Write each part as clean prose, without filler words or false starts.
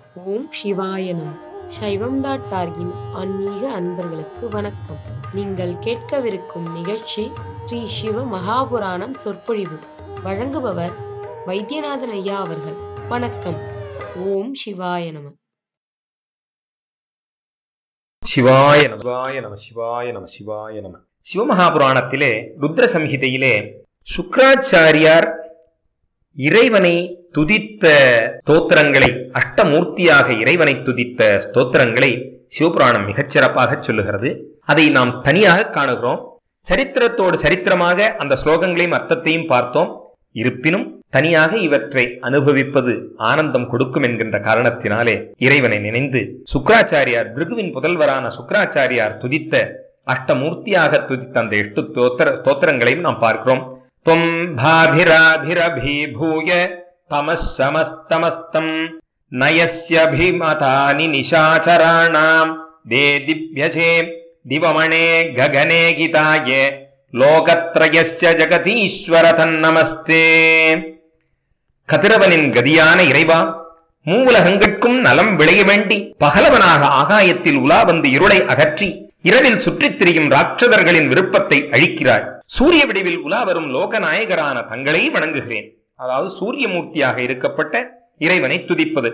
ஓம் சிவாய நம. சைவம்.org-இன் ஆன்மீக அன்பர்களுக்கு வணக்கம். நீங்கள் கேட்கவிருக்கும் நிகழ்ச்சி ஸ்ரீ சிவ மகாபுராணம் சொற்பொழிவு. வழங்குபவர் வைத்தியநாதன் ஐயா அவர்கள். வணக்கம். ஓம் சிவாய நம. சிவாய நம சிவாய நம சிவாய நம சிவாய நம. சிவமகாபுராணத்திலே ருத்ர சம்ஹிதையிலே சுக்ராச்சாரியார் இறைவனை துதித்த ஸ்தோத்திரங்களை, அஷ்டமூர்த்தியாக இறைவனை துதித்த ஸ்தோத்திரங்களை சிவபுராணம் மிகச்சிறப்பாக சொல்லுகிறது. அதை நாம் தனியாக காணுகிறோம். சரித்திரத்தோடு சரித்திரமாக அந்த ஸ்லோகங்களையும் அர்த்தத்தையும் பார்த்தோம். இருப்பினும் தனியாக இவற்றை அனுபவிப்பது ஆனந்தம் கொடுக்கும் என்கின்ற காரணத்தினாலே இறைவனை நினைந்து சுக்ராச்சாரியார், பிருகுவின் புதல்வரான சுக்ராச்சாரியார் துதித்த அஷ்டமூர்த்தியாக துதித்த அந்த 8 ஸ்தோத்திரங்களையும் நாம் பார்க்கிறோம். தொம் பாபிராபிரபீபூய தமஸ்ஸமஸ்தமஸ்தம் நயஸ்யபிமதானி நிஷாசராணாம் தேதிப்யசே திவமணே ககனே கிதாய லோகத்ரயஸ்ய ஜகதீஸ்வர தன்னமஸ்தே. கதிரவனின் கதியான இறைவா, மூவுலகங்கட்கும் நலம் விளைய வேண்டி பகலவனாக ஆகாயத்தில் உலா வந்து இருளை அகற்றி இரவில் சுற்றித் திரியும் ராட்சதர்களின் விருப்பத்தை அழிக்கிறாய். சூரிய வடிவில் உலா வரும் லோகநாயகரான தங்களை வணங்குகிறேன். அதாவது சூரியமூர்த்தியாக இருக்கப்பட்ட இறைவனை துதிப்பது.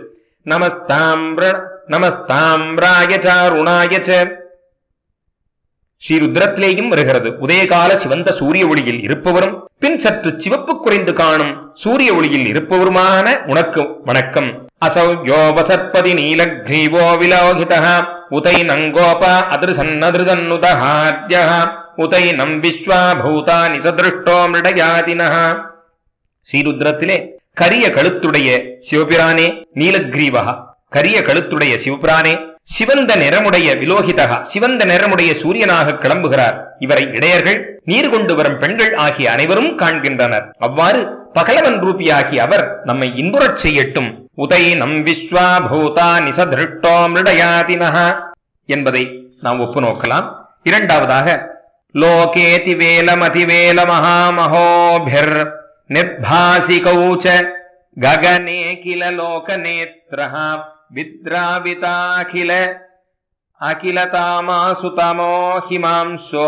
நமஸ்தாம்ராயசாருணாயச ஸ்ரீருத்ரத்திலேயும் வருகிறது. உதயகால சிவந்த சூரிய ஒளியில் இருப்பவரும் பின் சற்று சிவப்பு குறைந்து காணும் சூரிய ஒளியில் இருப்பவருமான உனக்கு வணக்கம். அசௌ யோபசற்பதி நீலக்ரீவோ விலோகிதः உதைனம் கோபா அதிருசன்னதிருசன்னுதஹாத்யः உதைனம் விஸ்வா பூதானி சதிருஷ்டோ மிருடயாதினः. ஸ்ரீருத்ரத்திலே கரிய கழுத்துடைய சிவபிரானே, நீலக்ரீவஹ கரிய கழுத்துடைய சிவபிரானே, சிவந்த நிறமுடைய விலோகிதகா சிவந்த நிறமுடைய சூரியனாக கிளம்புகிறார். இவரை இடையர்கள், நீர் கொண்டு வரும் பெண்கள் ஆகிய அனைவரும் காண்கின்றனர். அவ்வாறு பகலவன் ரூபியாகி அவர் நம்மை இன்புறச் செய்யட்டும். உதைனம் விஸ்வா பூதானி சதிருஷ்டோ மிருடயாதினः என்பதை நாம் ஒப்பு நோக்கலாம். இரண்டாவதாக லோகேதி வேலமதிவேல மகாமஹோபிர் நிர்பாசிகௌச்ச ககனே கில லோகநேத்ரஹ வித்ராவிதாகில அகிலதாமாசுதமோ ஹிமாம்சோ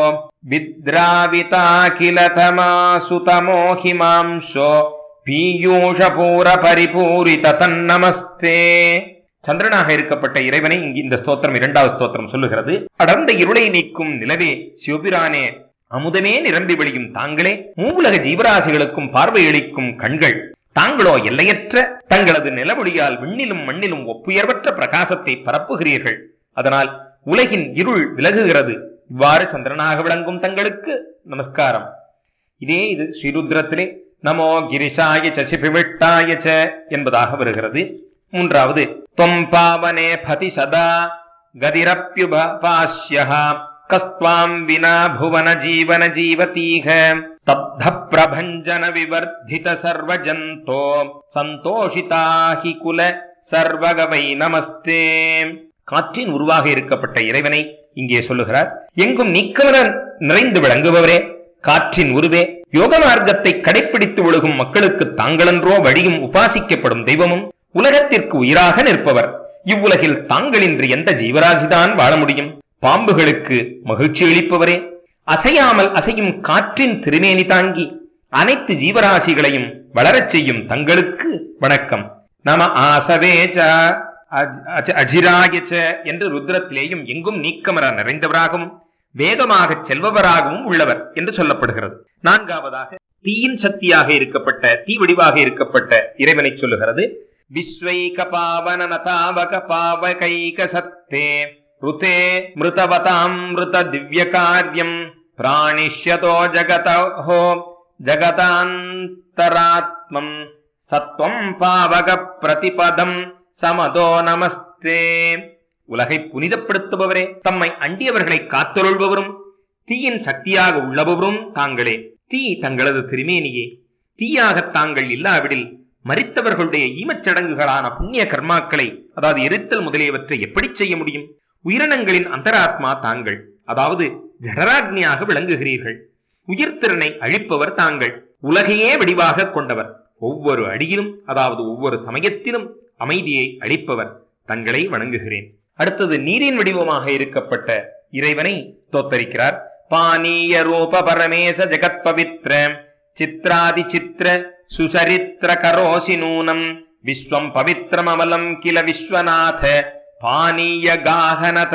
வித்ராவிதாகிலதமாசுதமோ ஹிமாம்சோ பீயூஷபூர பரிபூரித தன்னமஸ்தே. சந்திரனாக இருக்கப்பட்ட இறைவனை இந்த ஸ்தோத்திரம், இரண்டாவது ஸ்தோத்திரம் சொல்லுகிறது. அடர்ந்த இருளை நீக்கும் நிலவே சிவபிரானே, அமுதமே நிரம்பி வழியும் தாங்களே, மூவுலக ஜீவராசிகளுக்கும் பார்வையளிக்கும் கண்கள் தாங்களோ எல்லையற்ற தங்களது நிலவொளியால் விண்ணிலும் மண்ணிலும் ஒப்புயர்வற்ற பிரகாசத்தை பரப்புகிறீர்கள். அதனால் உலகின் இருள் விலகுகிறது. இவ்வாறு சந்திரனாக விளங்கும் தங்களுக்கு நமஸ்காரம். இது ஸ்ரீருத்ரத்திலே நமோ கிரிஷாய சிபிவிட்டாய என்பதாக வருகிறது. மூன்றாவது தொம் பாவனே பதி சதா கதிரப்யுபாஸ்யஹ கஸ்த்வாம் வினா புவன ஜீவன ஜீவதீஹ ஸ்தப்த பிரபஞ்சன விவர்தித சர்வஜந்தோ சந்தோஷிதாஹி குல சர்வகவை நமஸ்தே. காற்றின் உருவாக இருக்கப்பட்ட இறைவனை இங்கே சொல்லுகிறார். எங்கும் நீக்கமர நிறைந்து விளங்குபவரே, காற்றின் உருவே, யோக மார்க்கத்தை கடைப்பிடித்து ஒழுகும் மக்களுக்கு தாங்களன்றோ வழியும் உபாசிக்கப்படும் தெய்வமும் உலகத்திற்கு உயிராக நிற்பவர். இவ்வுலகில் தாங்களின்றி எந்த ஜீவராசிதான் வாழ முடியும்? பாம்புகளுக்கு மகிழ்ச்சி அளிப்பவரே, அசையாமல் அசையும் காற்றின் திருமேனி தாங்கி அனைத்து ஜீவராசிகளையும் வளரச் செய்யும் தங்களுக்கு வணக்கம். நம ஆசவேச்ச அஜிராயச்ச என்று ருத்ரத்திலேயும் எங்கும் நீக்கமர நிறைந்தவராகவும் வேகமாக செல்பவராகவும் உள்ளவர் என்று சொல்லப்படுகிறது. நான்காவதாக தீயின் சக்தியாக இருக்கப்பட்ட, தீ வடிவாக இருக்கப்பட்ட இறைவனை சொல்லுகிறது. விஸ்வைக பாவன நதாவக பாவகைக சத்தே ருதே மிருதவதாம் மிருத திவ்ய காரியம் பிராணிஷ்யதோ ஜகதோ ஜகதாந்தராத்மம் சத்வம் பாவக பிரதிபதம் சமதோ நமஸ்தே. உலகை புனிதப்படுத்துபவரே, தம்மை அண்டியவர்களை காத்தொருள்பவரும் தீயின் சக்தியாக உள்ளபவரும் தாங்களே. தீ தங்களது திருமேனியே. தீயாக தாங்கள் இல்லாவிடில் மரித்தவர்களுடைய ஈமச்சடங்குகளான புண்ணிய கர்மாக்களை, அதாவது எரித்தல் முதலியவற்றை எப்படி செய்ய முடியும்? உயிரினங்களின் அந்தராத்மா தாங்கள், அதாவது ஜடராக்னியாக விளங்குகிறீர்கள். உயிர்த்திறனை அழிப்பவர் தாங்கள். உலகையே வடிவாக கொண்டவர். ஒவ்வொரு அடியிலும், அதாவது ஒவ்வொரு சமயத்திலும் அமைதியை அளிப்பவர். தங்களை வணங்குகிறேன். அடுத்தது நீரின் வடிவமாக இருக்கப்பட்ட இறைவனை தோத்தரிக்கிறார். பானீய ரூப பரமேச ஜெகத் பவித்ர சித்ராதி சித்ர சுசரித்ர கரோசி நூனம் விஸ்வம் பவித்ரம் அமலம் கில விஸ்வநாத பானீய காகனத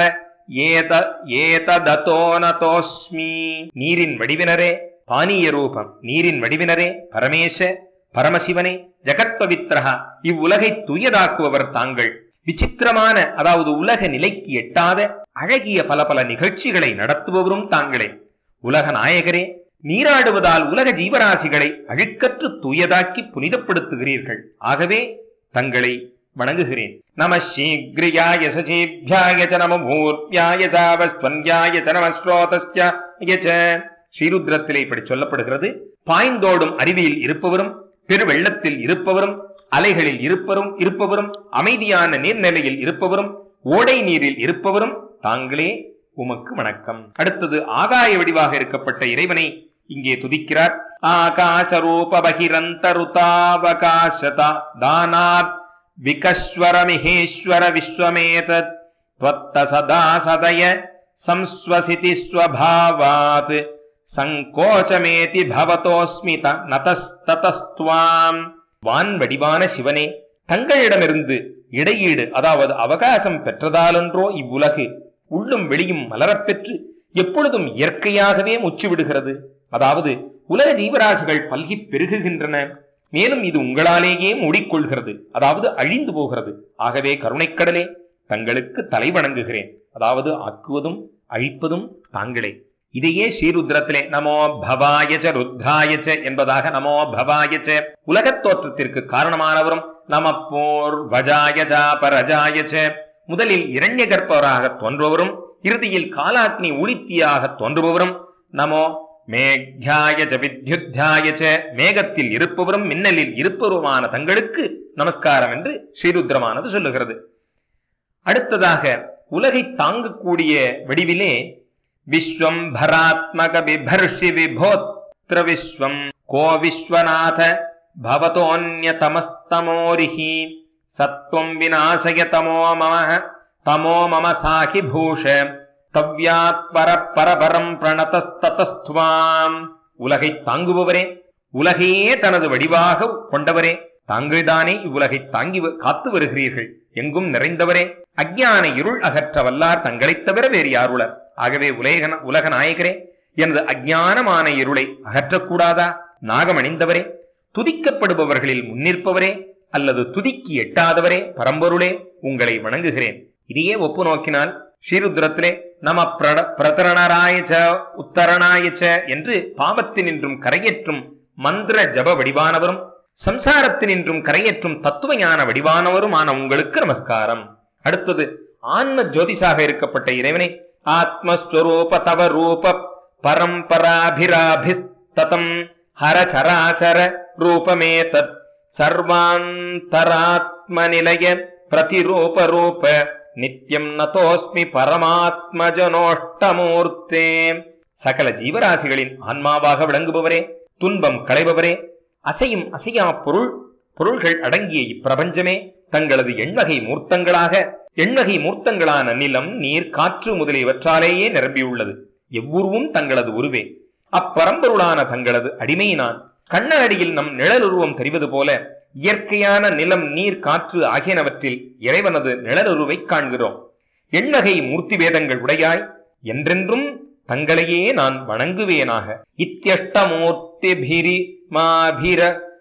ஏததோனதோஸ்மி. நீரின் வடிவினரே, பானீய ரூபம் நீரின் வடிவினரே, பரமேச பரமசிவனே, ஜெகத் பவித்ரஹா இவ்வுலகை தூயதாக்குபவர் தாங்கள். விசித்திரமான அதாவது உலக நிலைக்கு எட்டாத அழகிய பல பல நிகழ்ச்சிகளை நடத்துபவரும் தாங்களே. உலக நாயகரே, நீராடுவதால் உலக ஜீவராசிகளை அழுக்கற்று தூயதாக்கி புனிதப்படுத்துகிறீர்கள். ஆகவே தங்களை வணங்குகிறேன். நம சீக்ரியாய சசீப்யாய ச நம பூர்யாய சாவஸ்வன்யாய ச நம ஸ்ரோதஸ்யாய ச. ஸ்ரீருத்ரத்திலே இப்படி சொல்லப்படுகிறது. பாய்ந்தோடும் அருவியில் இருப்பவரும், பெருவெள்ளத்தில் இருப்பவரும், அலைகளில் இருப்பவரும், அமைதியான நீர்நிலையில் இருப்பவரும், ஓடை நீரில் இருப்பவரும் தாங்களே, உமக்கு வணக்கம். அடுத்தது ஆகாய வடிவாக இருக்கப்பட்ட இறைவனை இங்கே துதிக்கிறார். ஆகாசரூப பகிரந்தருதாவகாசதா தானாத் விகஸ்வர மிகேஸ்வர விஸ்வமேதத் த்வத்த சதா சதய சம்ஸ்வசிதி ஸ்வபாவாத் சங்கோச்சமேதி பவதோஸ்மித நதஸ்ததஸ்துவாம். வான் வடிவான சிவனே, தங்களிடமிருந்து இடையீடு அதாவது அவகாசம் பெற்றதாலென்றோ இவ்வுலகு உள்ளும் வெளியும் மலரப்பெற்று எப்பொழுதும் இயற்கையாகவே முச்சு விடுகிறது. அதாவது உலக ஜீவராசிகள் பல்கி பெருகுகின்றன. மேலும் இது உங்களாலேயே மூடிக்கொள்கிறது, அதாவது அழிந்து போகிறது. ஆகவே கருணைக்கடலே, தங்களுக்கு தலை வணங்குகிறேன். அதாவது ஆக்குவதும் அழிப்பதும் தாங்களே. இதையே ஸ்ரீருத்ரத்திலே நமோ பவாயச்ச ருத்ராயச்ச என்பதாக நமோ பவாயச்ச உலகத் தோற்றத்திற்கு காரணமானவரும், நம போர் வஜாயஜா பரஜாயச்ச முதலில் இரண்ய கற்பவராக தோன்றுபவரும், இறுதியில் காலாக்னி ஊழித்தியாக தோன்றுபவரும், நமோ மேக்யாயச்ச வித்யுத்யாயச்ச மேகத்தில் இருப்பவரும் மின்னலில் இருப்பவருமான தங்களுக்கு நமஸ்காரம் என்று ஸ்ரீருத்ரமானது சொல்லுகிறது. அடுத்ததாக உலகை தாங்கக்கூடிய வடிவிலே விஸ்வம் பராத்மக விபர்ஷி விபோத்ர விஸ்வம் கோ விஸ்வநாத பவதோன்யதமஸ்தமோரிஹி சத்வம் விநாசய தமோ மம சாகி பூஷ தவ்யாத் பரபரம் பிரணதஸ்ததஸ்துவாம். உலகை தாங்குபவரே, உலகையே தனது வடிவாக கொண்டவரே, தாங்கள்தானே இவ்வுலகை தாங்கி காத்து வருகிறீர்கள். எங்கும் நிறைந்தவரே, அஞ்ஞான இருள் அகற்ற வல்லார் தங்களைத் தவிர வேறு யாருளர். ஆகவே உலக நாயகரே, எனது அஞ்ஞானமான இருளை அகற்றக்கூடாதா? நாகமணிந்தவரே, துதிக்கப்படுபவர்களில் முன்னிற்பவரே அல்லது துதிக்கு எட்டாதவரே, பரம்பொருளே, உங்களை வணங்குகிறேன். இதையே ஒப்பு நோக்கினால் ஸ்ரீருத்ரத்திலே நம பிரதரணராயச்ச உத்தரணாயச்ச என்று பாவத்தினின்றும் கரையேற்றும் மந்திர ஜப வடிவானவரும், சம்சாரத்தினின்றும் கரையேற்றும் தத்துவ ஞான வடிவானவருமான உங்களுக்கு நமஸ்காரம். அடுத்தது ஆன்ம ஜோதிஷாக இருக்கப்பட்ட இறைவனை ஆத்மஸ்வரூப தவ ரூப பரம்பராபிராபிஸ்ததம் ஹரச்சராச்சர ரூபமேதத் சர்வாந்தராத்ம நிலைய பிரதிரூப ரூப நித்யம் நதோஸ்மி பரமாத்மஜனோஷ்டமூர்த்தே. சகல ஜீவராசிகளின் ஆன்மாவாக விளங்குபவரே, துன்பம் களைபவரே, அசையும் அசையா பொருள்கள் அடங்கிய இப்பிரபஞ்சமே தங்களது எண்வகை மூர்த்தங்களான நிலம், நீர், காற்று முதலியவற்றாலேயே நிரம்பியுள்ளது. எவ்வுருவும் தங்களது உருவே. அப்பரம்பொருளான தங்களது அடிமை நான். கண்ண அடியில் நம் நிழலுருவம் தெரிவது போல இயற்கையான நிலம், நீர், காற்று ஆகியனவற்றில் இறைவனது நிழலுருவை காண்கிறோம். எண்வகை மூர்த்தி வேதங்கள் உடையாய் என்றென்றும் தங்களையே நான் வணங்குவேனாக. இத்தியஷ்டமூர்த்திபிரி மாபிர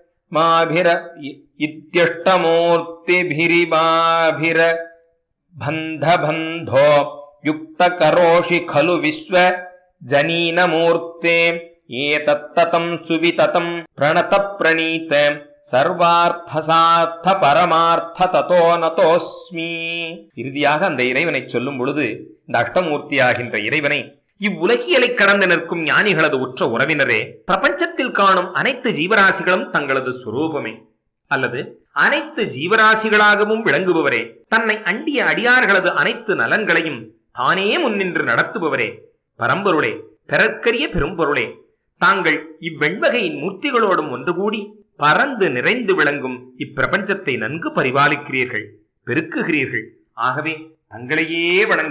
பந்தபந்தோ யுக்த கரோஷி கலு விஸ்வ ஜனீன மூர்த்தே ஏதத்ததம் சுவிததம் பிரணத பிரணீத சர்வார்த்த பரமார்த்த ததோ நதோஸ்மி. இறுதியாக அந்த இறைவனை சொல்லும் பொழுது இந்த அஷ்டமூர்த்தியாகின்ற இறைவனை இவ்வுலகியலை கடந்து நிற்கும் ஞானிகளது உற்ற உறவினரே, பிரபஞ்சத்தில் காணும் அனைத்து ஜீவராசிகளும் தங்களது சுரூபமே அல்லது அனைத்து ஜீவராசிகளாகவும் விளங்குபவரே, தன்னை அண்டிய அடியார்களது அனைத்து நலன்களையும் தானே முன்னின்று நடத்துபவரே, பரம்பொருளே, பிறர்க்கரிய பெரும்பொருளே, தாங்கள் இவ்வெண்வகையின் மூர்த்திகளோடும் ஒன்று கூடி பறந்து நிறைந்து விளங்கும் இப்பிரபஞ்சத்தை நன்கு பரிபாலிக்கிறீர்கள், பெருக்குகிறீர்கள். ஆகவே தங்களையே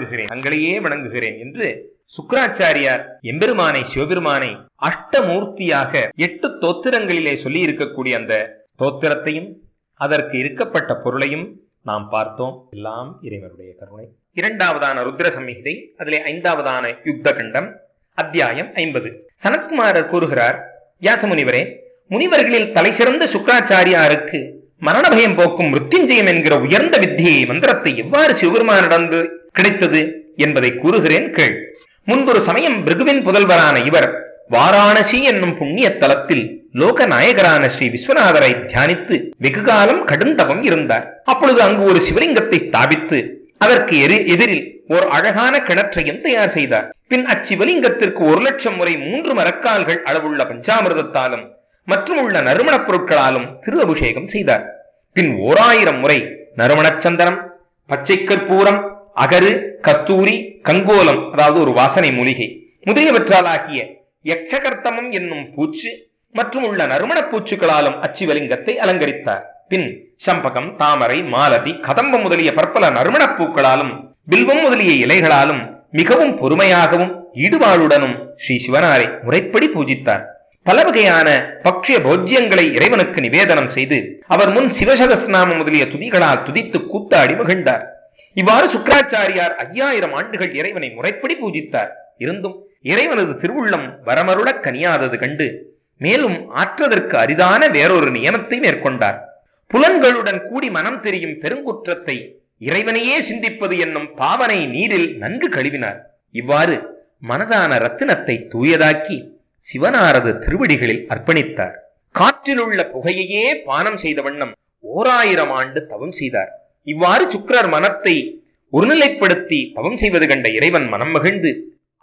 வணங்குகிறேன் என்று சுக்கிராச்சாரியார் எம்பெருமானை சிவபெருமானை அஷ்டமூர்த்தியாக 8 தோத்திரங்களிலே சொல்லி இருக்கக்கூடிய அந்த தோத்திரத்தையும் அதற்கு இருக்கப்பட்ட பொருளையும் நாம் பார்த்தோம். எல்லாம் இறைவனுடைய கருணை. 2வதான ருத்ர சம்ஹிதை, அதிலே 5வதான யுத்த கண்டம், அத்தியாயம் 50. சனத்குமாரர் கூறுகிறார், வியாசமுனிவரே, முனிவர்களில் தலை சிறந்த சுக்கிராச்சாரியாருக்கு மரண பயம் போக்கும் மிருத்யுஞ்சயம் என்கிற உயர்ந்த வித்தியை மந்திரத்தை எவ்வாறு சிவபெருமானிடந்து கிடைத்தது என்பதை கூறுகிறேன் கேள். முன்பொரு சமயம் பிருகுவின் புதல்வரான இவர் வாராணசி என்னும் புண்ணிய தலத்தில் லோக நாயகரான ஸ்ரீ விஸ்வநாதரை தியானித்து வெகுகாலம் கடுந்தவம் இருந்தார். அப்பொழுது அங்கு ஒரு சிவலிங்கத்தை ஸ்தாபித்து அதற்கு எதிரில் ஓர் அழகான கிணற்றையும் தயார் செய்தார். பின் அச்சிவலிங்கத்திற்கு 1,00,000 முறை 3 மரக்கால்கள் அளவுள்ள பஞ்சாமிர்தத்தாலும் மற்றும் உள்ள நறுமணப் பொருட்களாலும் திரு அபிஷேகம் செய்தார். பின் 1000 முறை நறுமணச் சந்தனம், பச்சை கற்பூரம், அகரு, கஸ்தூரி, கங்கோலம், அதாவது ஒரு வாசனை மூலிகை முதலியவற்றாலாகிய யக்ஷகர்த்தமம் என்னும் பூச்சு மற்றும் உள்ள நறுமணப் பூச்சுக்களாலும் அச்சிவலிங்கத்தை அலங்கரித்தார். பின் சம்பகம், தாமரை, மாலதி, கதம்பம் முதலிய பற்பல நறுமணப் பூக்களாலும் பில்வம் முதலிய இலைகளாலும் மிகவும் பொறுமையாகவும் ஈடுபாடுடனும் ஸ்ரீ சிவனாரை முறைப்படி பூஜித்தார். பல வகையான பக்ஷிய போஜ்யங்களை இறைவனுக்கு நிவேதனம் செய்து அவர் முன் சிவசகஸ்நாமம் முதலிய துதிகளால் துதித்து கூத்தாடி மகிழ்ந்தார். இவ்வாறு சுக்கிராச்சாரியார் 5000 ஆண்டுகள் இறைவனை முறைப்படி பூஜித்தார். இருந்தும் இறைவனது திருவுள்ளம் வரமருள கனியாதது கண்டு மேலும் ஆற்றதற்கு அரிதான வேறொரு நியமத்தை மேற்கொண்டார். புலன்களுடன் கூடி மனம் தெரியும் பெருங்குற்றத்தை இறைவனையே சிந்திப்பது என்னும் பாவனை நீரில் நன்கு கழுவினார். இவ்வாறு மனதான ரத்தினத்தை தூயதாக்கி சிவனாரது திருவடிகளில் அர்ப்பணித்தார். காற்றில் உள்ள புகையையே பானம் செய்த வண்ணம் 1000 ஆண்டு தவம் செய்தார். இவ்வாறு சுக்கிரர் மனத்தை ஒருநிலைப்படுத்தி தவம் செய்வது கண்ட இறைவன் மனம் மகிழ்ந்து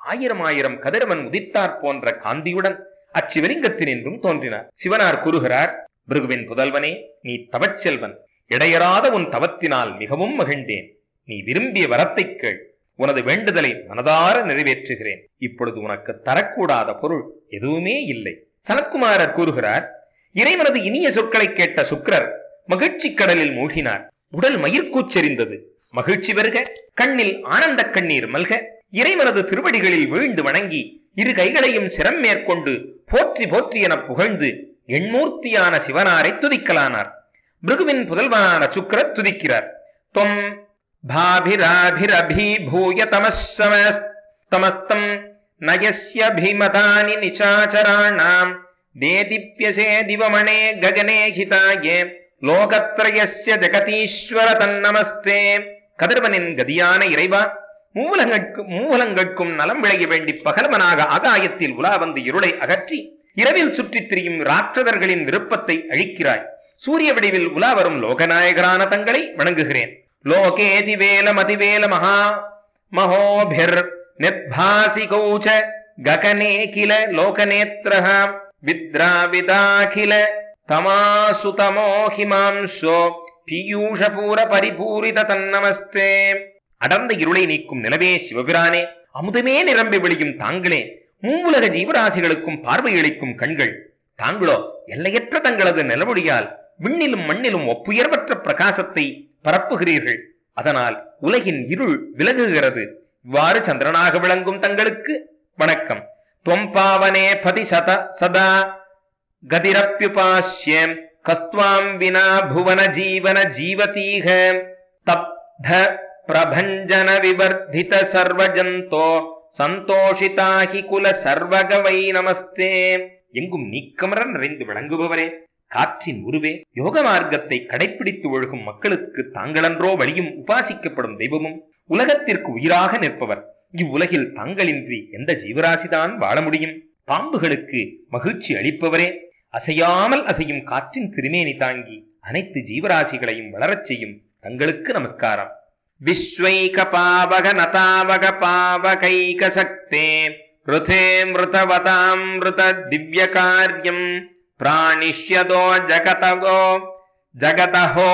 1000 கதிரவன் உதித்தார் போன்ற காந்தியுடன் அச்சிவலிங்கத்தினின்றும் தோன்றினார். சிவனார் கூறுகிறார், பிருகுவின் புதல்வனே, நீ தவச்செல்வன். இடையறாத உன் தவத்தினால் மிகவும் மகிழ்ந்தேன். நீ விரும்பிய வரத்தை கேள். உனது வேண்டுதலை மனதார நிறைவேற்றுகிறேன். இப்பொழுது உனக்கு தரக்கூடாத பொருள் எதுவுமே இல்லை. சனத்குமாரர் கூறுகிறார், இறைவனது இனிய சொற்களை கேட்ட சுக்கிரர் மகிழ்ச்சி கடலில் மூழ்கினார். உடல் மயிர்கூச்செறிந்தது. மகிழ்ச்சி வருக, கண்ணில் ஆனந்த கண்ணீர் மல்க, இறைவனது திருவடிகளில் வீழ்ந்து வணங்கி 2 கைகளையும் சிரம் மேற்கொண்டு போற்றி போற்றி என புகழ்ந்து எண்மூர்த்தியான சிவனாரை துதிக்கலானார். பிருகுவின் புதல்வனான சுக்கிரர் துதிக்கிறார். தொம் பாபிராபிரபீபூய தமஸ்தமஸ்தம் நயஸ்ய பீமதானி நிசாச்சராணாம் தேதிப்யசே திவமணே ககனே ஹிதாயே லோகத்ரயஸ்ய ஜகதீஸ்வர தன்னமஸ்தே. கதிரவனின் கதியான இறைவா, மூலங்கட்கும் நலம் விளைய வேண்டி பகலவனாக ஆகாயத்தில் உலா வந்து இருளை அகற்றி இரவில் சுற்றித் திரியும் ராட்சதர்களின் விருப்பத்தை அழிக்கிறாய். சூரிய வடிவில் உலா வரும் லோகநாயகரான தங்களை வணங்குகிறேன். லோகேதி வேல மதிவேல மகா மகோபிர் நிர்பாசி கௌச்ச ககனே கில லோகநேத்ரஹ வித்ராவிதாகில தமாசுதமோ ஹிமாம்சோ பீயூஷபூர பரிபூரித தன்னமஸ்தே. அடர்ந்த இருளை நீக்கும் நிலவே சிவபிரானே, அமுதமே நிரம்பி விழியும் தாங்களே, மூவுலக ஜீவராசிகளுக்கும் பார்வையளிக்கும் கண்கள் தாங்களோ எல்லையற்ற தங்களது நிலவொளியால் விண்ணிலும் மண்ணிலும் ஒப்புயர்வற்ற பிரகாசத்தை பரப்புகிறீர்கள். அதனால் உலகின் இருள் விலகுகிறது. இவ்வாறு சந்திரனாக விளங்கும் தங்களுக்கு வணக்கம். தொம்பாவனே பதி சதா கதிரப்யுபாஸ்யம் கஸ்துவாம் வினா புவன ஜீவன ஜீவதீக தப்த பிரபஞ்சன விவர்தித சர்வஜந்தோ சந்தோஷிதாகி குல சர்வகவை நமஸ்தே. எங்கும் நீக்கமர நிறைந்து விளங்குபவரே, காற்றின் உருவே, யோக மார்க்கத்தை கடைப்பிடித்து ஒழுகும் மக்களுக்கு தாங்களன்றோ வழியும் உபாசிக்கப்படும் தெய்வமும் உலகத்திற்கு உயிராக நிற்பவர். இவ்வுலகில் தாங்களின்றி எந்த ஜீவராசிதான் வாழ முடியும்? பாம்புகளுக்கு மகிழ்ச்சி அளிப்பவரே, அசையாமல் அசையும் காற்றின் திருமேனி தாங்கி அனைத்து ஜீவராசிகளையும் வளரச் செய்யும் தங்களுக்கு நமஸ்காரம். விஸ்வைக பாவக நதாவக பாவகைக சக்தே ருதே மிருதவதாம் மிருத திவ்ய காரியம் பிராணிஷ்யதோ ஜகதகோ ஜகதஹோ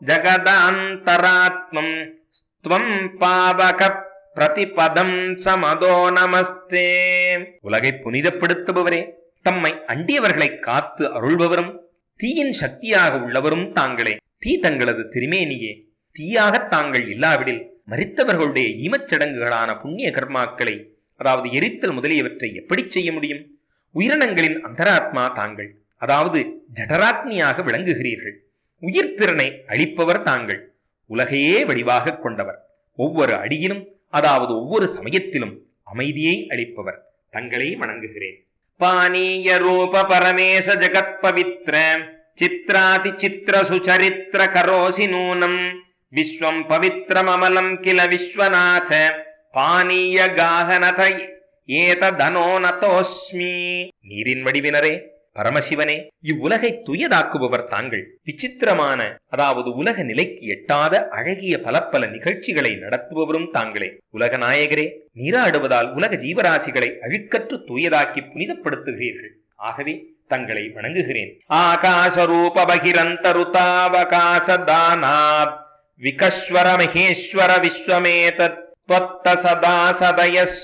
ஜகதாந்தராத்மம் ஸ்வம் பாவக பிரதிபதம் சமதோ நமஸ்தே. உலகை புனிதப்படுத்துபவரே, தம்மை அண்டியவர்களை காத்து அருள்பவரும் தீயின் சக்தியாக உள்ளவரும் தாங்களே. தீ தங்களது திருமேனியே. தீயாக தாங்கள் இல்லாவிடில் மரித்தவர்களுடைய ஈமச்சடங்குகளான புண்ணிய கர்மாக்களை, அதாவது எரித்தல் முதலியவற்றை எப்படி செய்ய முடியும்? உயிரினங்களின் அந்தராத்மா தாங்கள், அதாவது ஜடராக்னியாக விளங்குகிறீர்கள். உயிர்த்திறனை அளிப்பவர் தாங்கள், உலகையே வடிவாக கொண்டவர். ஒவ்வொரு அடியிலும், அதாவது ஒவ்வொரு சமயத்திலும் அமைதியை அளிப்பவர். தங்களை வணங்குகிறேன். பானீய ரூப பரமேச ஜகத் பவித்ர சித்ராதி சித்ர சுச்சரித்ர கரோசி நூனம் விஸ்வம் பவித்ரமமலம் கில விஸ்வநாத பானீய காகநத ஏததனோ நதோஸ்மி. நீரின் வடிவினரே, பரமசிவனே, இவ்வுலகை துயதாக்குபவர் தாங்கள். விசித்திரமான, அதாவது உலக நிலைக்கு எட்டாத அழகிய பல நிகழ்ச்சிகளை நடத்துபவரும் தாங்களே. உலக நாயகரே, நீராடுவதால் உலக ஜீவராசிகளை அழுக்கற்று தூயதாக்கி புனிதப்படுத்துகிறீர்கள். ஆகவே தங்களை வணங்குகிறேன். ஆகாசரூப பகிரந்தருதாவகாச தானாத் விகஸ்வர மகேஸ்வர விஸ்வமேதத் த்வத்த சதா சதயஸ்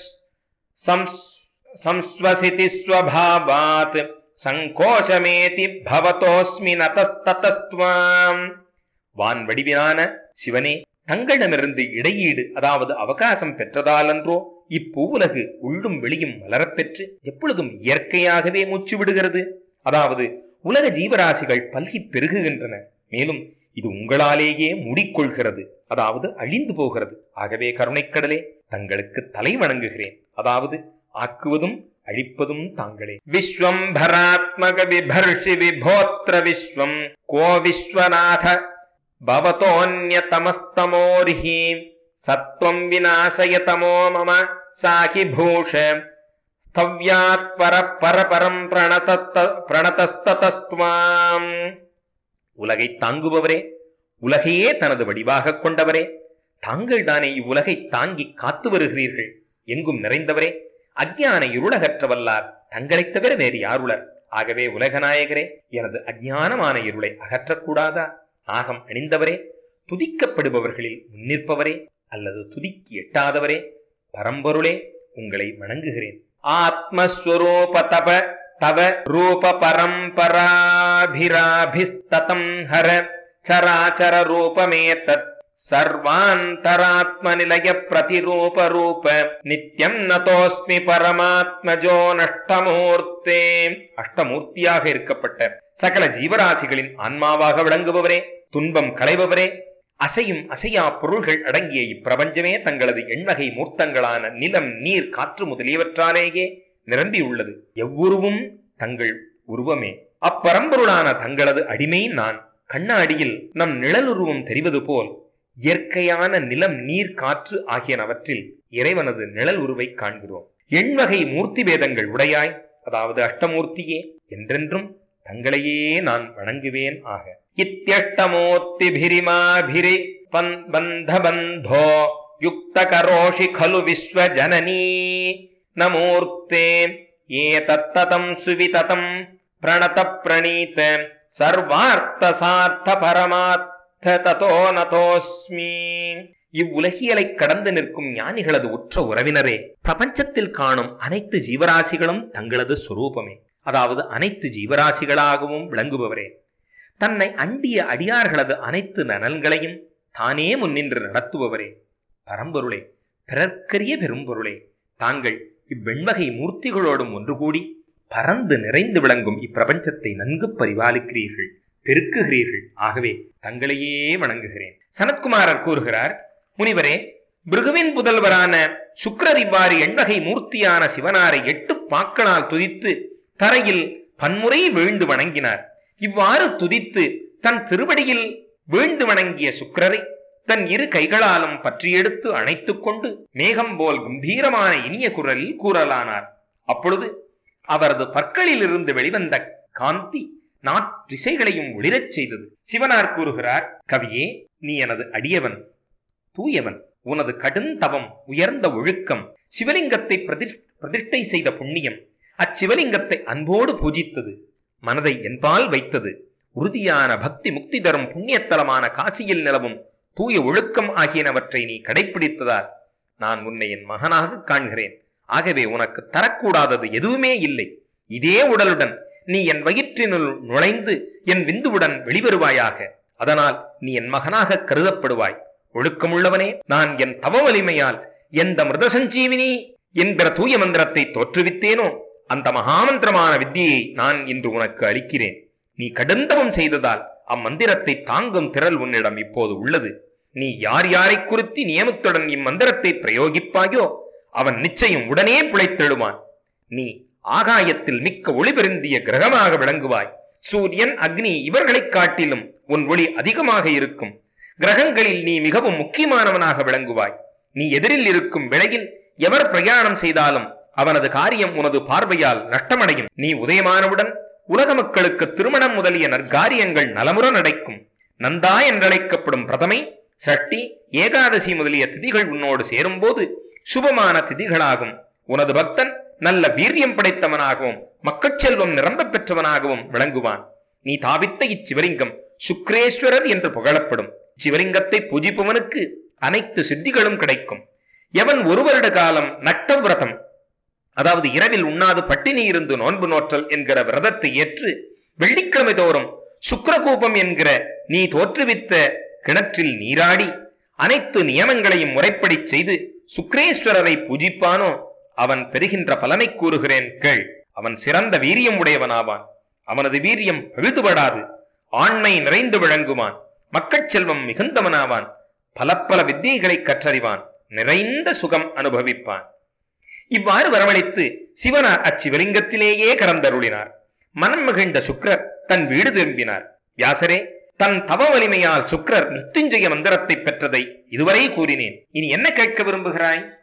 சம்ஸ்வசிதி ஸ்வபாவாத் சங்கோஷமேதி பவதோஸ்மி நதஸ்ததஸ்துவாம். வான் வடிவிலான சிவனே, தங்களிடமிருந்து இடையீடு, அதாவது அவகாசம் பெற்றதாலன்றோ இப்பூவுலகு உள்ளும் வெளியும் மலரப்பெற்று எப்பொழுதும் இயற்கையாகவே மூச்சு விடுகிறது. அதாவது உலக ஜீவராசிகள் பல்கி பெருகுகின்றன. மேலும் இது உங்களாலேயே மூடிக்கொள்கிறது, அதாவது அழிந்து போகிறது. ஆகவே கருணைக்கடலே, தங்களுக்கு தலை வணங்குகிறேன். அதாவது ஆக்குவதும் அழிப்பதும் தாங்களே. விஸ்வம்பராத்மக விபர்ஷி விபோத்ர விஸ்வம் கோ விஸ்வநாத பவதோன்யதமஸ்தமோரிஹி சத்வம் விநாசயதமோ மம சாகி பூஷ ஸ்தவ்யாத் பரபரம் பிரணதஸ்ததஸ்துவாம். உலகை தாங்குபவரே, உலகையே தனது வடிவாக கொண்டவரே, தாங்கள் தானே இவ்வுலகை தாங்கி காத்து வருகிறீர்கள். எங்கும் நிறைந்தவரே, அஞ்ஞான இருளகற்றவல்லார் தங்களைத் தவிர வேறு யாருளர்? ஆகவே உலகநாயகரே, எனது அஞ்ஞானமான இருளை அகற்றக்கூடாதா? நாகம் அணிந்தவரே, துதிக்கப்படுபவர்களில் முன்னிற்பவரே, அல்லது துதிக்கு எட்டாதவரே, பரம்பொருளே, உங்களை வணங்குகிறேன். ஆத்மஸ்வரூப தப தவ ரூப பரம்பராபிராபிஸ்ததம் ஹர சராச்சர ரூபமேதத் சர்வாந்தராத்ம நிலைய பிரதிரூப ரூப நித்யம் நதோஸ்மி பரமாத்மஜோ நஷ்டமூர்த்தே. அஷ்டமூர்த்தியாக இருக்கப்பட்ட சகல ஜீவராசிகளின் ஆன்மாவாக விளங்குபவரே, துன்பம் களைபவரே, அசையும் அசையா பொருள்கள் அடங்கிய இப்பிரபஞ்சமே தங்களது எண்வகை மூர்த்தங்களான நிலம், நீர், காற்று முதலியவற்றாலேயே நிரம்பியுள்ளது. எவ்வுருவும் தங்கள் உருவமே. அப்பரம்பொருளான தங்களது அடிமை நான். கண்ணாடியில் நம் நிழலுருவம் தெரிவது போல் இயற்கையான நிலம், நீர், காற்று ஆகியனவற்றில் இறைவனது நிழல் உருவை காண்கிறோம். எண்வகை மூர்த்தி பேதங்கள் உடையாய், அதாவது அஷ்டமூர்த்தியே, என்றென்றும் தங்களையே நான் வணங்குவேன். ஆக இத்யஷ்டமூர்த்திபிரிமாபிரி பந்தபந்தோ யுக்த கரோஷி கலு விஸ்வ ஜனனீ நமூர்த்தே ஏதத்ததம் சுவிததம் பிரணத பிரணீத சர்வார்த்த சார்த்த பரமார்த்த ததோ நதோஸ்மி. இவ்வுலகியலை கடந்து நிற்கும் ஞானிகளது உற்ற உறவினரே, பிரபஞ்சத்தில் காணும் அனைத்து ஜீவராசிகளும் தங்களது சொரூபமே. அதாவது அனைத்து ஜீவராசிகளாகவும் விளங்குபவரே, தன்னை அண்டிய அடியார்களது அனைத்து நலன்களையும் தானே முன்னின்று நடத்துபவரே, பரம்பொருளே, பிறர்க்கரிய பெரும்பொருளே, தாங்கள் இவ்வெண்வகை மூர்த்திகளோடும் ஒன்று கூடி பறந்து நிறைந்து விளங்கும் இப்பிரபஞ்சத்தை நன்கு பரிபாலிக்கிறீர்கள், பெருக்குகிறீர்கள். ஆகவே தங்களையே வணங்குகிறேன். சனத்குமாரர் கூறுகிறார், முனிவரே, பிருகுவின் புதல்வரான சுக்கிரர் இவ்வாறு எண்வகை மூர்த்தியான சிவனாரை 8 பாக்களால் துதித்து தரையில் பன்முறை வீழ்ந்து வணங்கினார். இவ்வாறு துதித்து தன் திருவடியில் வீழ்ந்து வணங்கிய சுக்கிரரை தன் இரு கைகளாலும் பற்றி எடுத்து அணைத்துக் கொண்டு மேகம் போல் கம்பீரமான இனிய குரலில் கூறலானார். அப்பொழுது அவரது பற்களில் இருந்து வெளிவந்த காந்தி நாற்றிசைகளையும் ஒளிரச் செய்தது. சிவனார் கூறுகிறார், கவியே, நீ எனது அடியவன், தூயவன். உனது கடுந்தவம், உயர்ந்த ஒழுக்கம், சிவலிங்கத்தை பிரதிஷ்டை செய்த புண்ணியம், அச்சிவலிங்கத்தை அன்போடு பூஜித்தது, மனதை என்பால் வைத்தது, உறுதியான பக்தி முக்தி தரும் புண்ணியத்தலமான காசியில் நிலவும் தூய ஒழுக்கம் ஆகியனவற்றை நீ கடைப்பிடித்ததால் நான் உன்னை என் மகனாக காண்கிறேன். ஆகவே உனக்கு தரக்கூடாதது எதுவுமே இல்லை. இதே உடலுடன் நீ என் வயிற்றினுள் நுழைந்து என் விந்துவுடன் வெளிவருவாயாக. அதனால் நீ என் மகனாக கருதப்படுவாய். ஒழுக்கமுள்ளவனே, நான் என் தவ வலிமையால் எந்த மிருத சஞ்சீவினி என்கிற தூய மந்திரத்தை தோற்றுவித்தேனோ அந்த மகாமந்திரமான வித்தியை நான் இன்று உனக்கு அளிக்கிறேன். நீ கடுந்தவம் செய்ததால் அம்மந்திரத்தை தாங்கும் திறல் உன்னிடம் இப்போது உள்ளது. நீ யார் யாரை குறித்து நியமத்துடன் இம்மந்திரத்தை பிரயோகிப்பாயோ அவன் நிச்சயம் உடனே பிழைத்தெழுவான். நீ ஆகாயத்தில் மிக்க ஒளி பெருந்திய கிரகமாக விளங்குவாய். சூரியன், அக்னி இவர்களைக் காட்டிலும் உன் ஒளி அதிகமாக இருக்கும். கிரகங்களில் நீ மிகவும் முக்கியமானவனாக விளங்குவாய். நீ எதிரில் இருக்கும் வேளையில் எவர் பிரயாணம் செய்தாலும் அவனது காரியம் உனது பார்வையால் நஷ்டமடையும். நீ உதயமானவுடன் உலக மக்களுக்கு திருமணம் முதலிய நற்காரியங்கள் நலமுற நடக்கும். நந்தா என்றழைக்கப்படும் பிரதமை, சஷ்டி, ஏகாதசி முதலிய திதிகள் உன்னோடு சேரும் போது சுபமான திதிகளாகும். உனது பக்தன் நல்ல வீரியம் படைத்தவனாகவும் மக்கள் செல்வம் நிரம்ப பெற்றவனாகவும் விளங்குவான். நீ தாவித்த இச்சிவலிங்கம் சுக்ரேஸ்வரர் என்று புகழப்படும். சிவலிங்கத்தை பூஜிப்பவனுக்கு அனைத்து சித்திகளும் கிடைக்கும். எவன் ஒரு வருட காலம் நட்ட விரதம், அதாவது இரவில் உண்ணாது பட்டினி இருந்து நோன்பு நோற்றல் என்கிற விரதத்தை ஏற்று வெள்ளிக்கிழமை தோறும் சுக்ரகூபம் என்கிற நீ தோற்றுவித்த கிணற்றில் நீராடி அனைத்து நியமங்களையும் முறைப்படி செய்து சுக்ரேஸ்வரரை பூஜிப்பானோ அவன் பெறுகின்ற பலனை கூறுகிறேன் கேள். அவன் சிறந்த வீரியம் உடையவனாவான். அவனது வீரியம் பழுதுபடாது. ஆண்மை நிறைந்து விளங்குவான். மக்கள் செல்வம் மிகுந்தவனாவான். பல பல வித்தியைகளை கற்றறிவான். நிறைந்த சுகம் அனுபவிப்பான். இவ்வாறு வரவழைத்து சிவனார் அச்சிவலிங்கத்திலேயே கலந்தருளினார். மனம் மகிழ்ந்த சுக்ரர் தன் வீடு திரும்பினார். வியாசரே, தன் தவ வலிமையால் சுக்ரர் மிருத்யுஞ்சய மந்திரத்தை பெற்றதை இதுவரை கூறினேன். இனி என்ன கேட்க விரும்புகிறாய்?